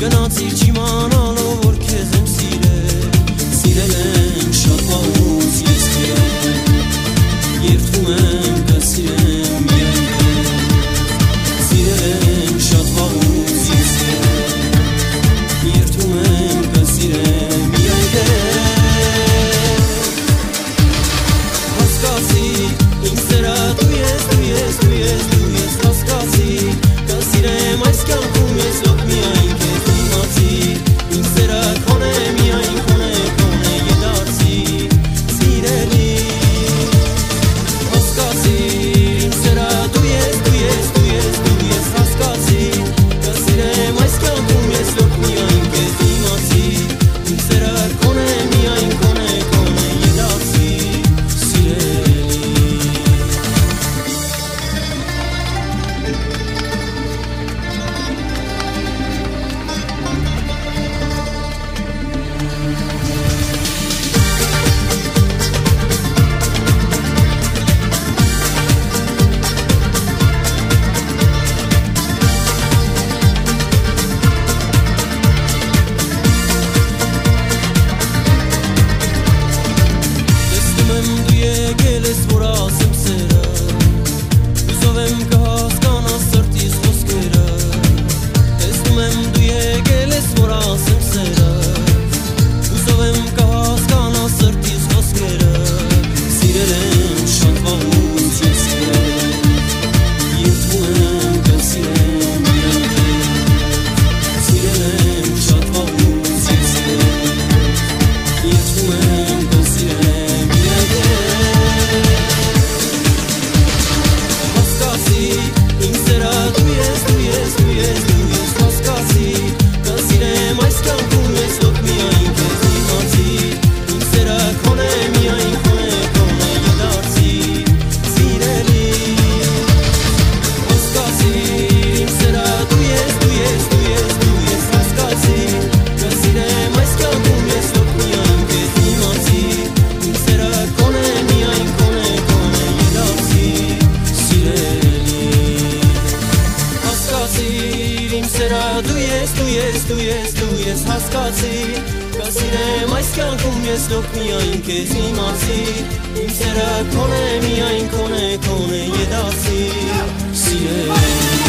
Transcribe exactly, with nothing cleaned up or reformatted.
Գնացիր չիմանալով որ քեզ եմ սիրել, սիրել եմ շատ վաղուց ես քեզ, երդվում եմ կսիրեմ միայն քեզ, սիրել եմ շատ վաղուց ես քեզ, երդվում եմ կսիրեմ միայն քեզ, հասկացի իմ սերը դու ես, դու ես, դու ես, դու ես, հասկացի կսիրեմ այս կյանքում ես լոք միայն քեզ իմացի, իմ սերը քոնե միայն քոնե քոնե եդացի, սիրելի, հասկացի իմ սերը դու ես, դու ես, դու ես, դու ես, հասկացի կսիրեմ այս կյանքում ես լոք միայն քեզ իմացի, իմ սերը քոնե միայն քոնե քոնե եդացի, սիրելի Դու ես, դու ես, դու ես, դու ես, հասկացի կսիրեմ այս կյանքում ես լոք միայն քեզ իմացի, իմ սերը քոնե միայն քոնե քոնե եդացի, սիրելի